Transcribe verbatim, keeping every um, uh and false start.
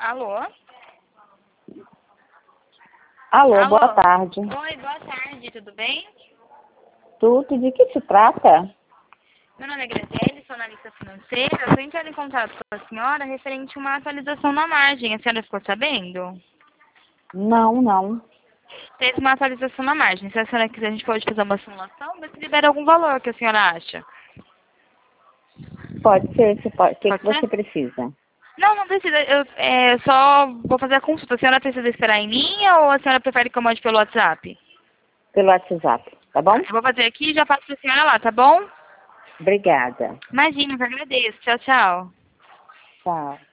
Alô? Alô, Alô? boa tarde. Oi, boa tarde, tudo bem? Tudo, de que se trata? Meu nome é Graziele, sou analista financeira. Eu estou entrando em contato com a senhora referente a uma atualização na margem. A senhora ficou sabendo? Não, não. Teve uma atualização na margem. Se a senhora quiser, a gente pode fazer uma simulação, ver se libera algum valor que a senhora acha. Pode ser, você pode. O que, Pode que ser? você precisa? Não, não precisa. Eu é, só vou fazer a consulta. A senhora precisa esperar em linha ou a senhora prefere que eu mande pelo WhatsApp? Pelo WhatsApp, tá bom? Eu vou fazer aqui e já passo para a senhora lá, tá bom? Obrigada. Imagina, eu agradeço. Tchau, tchau. Tchau.